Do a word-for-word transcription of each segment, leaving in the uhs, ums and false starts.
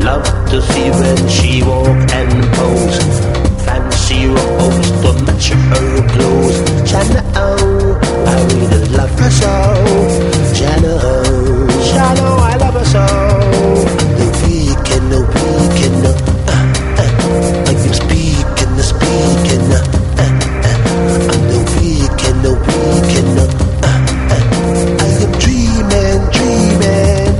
love to see when she walk and pose. Fancy rose to match her clothes. China, oh, I really love her so. China, oh, China, I love her so. No weekend, no weekend, no. Uh, uh, I am speaking, no speaking, no. Uh, uh, I'm no weekend, no weekend, no. Uh, uh, I am dreaming, dreaming.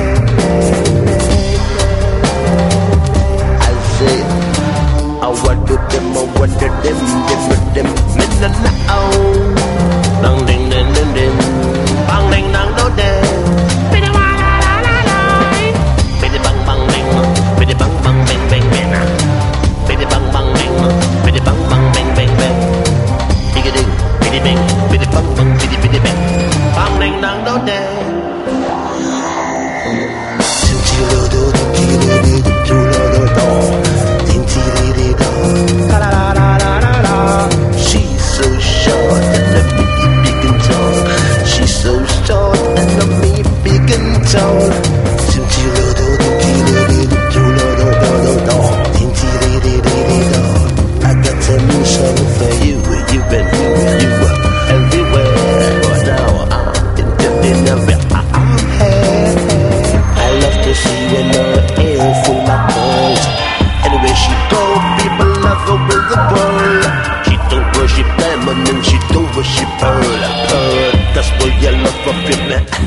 I say, I want to them, I want to them, them, them, men, na, na, oh. Dang, ding, ding, ding, ding. Bang, ding, dang, do, ding. Biddy, wa, la, la, la, la. Biddy, bang, bang, ding. Biddy, bang, bang, bang, bang, bang. Biddy, bang, bang, ding. Biddy, bang, bang, bang, bang, bang. Biddy, ding, biddy, bang. Biddy, bang, bang, biddy, biddy, bang. Bang, ding, dang, do, ding. She's so short and the me big and tall. She's so short and the me big and tall. I got a new song for you. You've been you were everywhere, but now I'm in the dinner. I'm here. I love to see when her hair full of curls. Anyway she go, people love her with the pearl. She don't worship diamond and she don't worship pearl. Pearl, that's where you love her, me.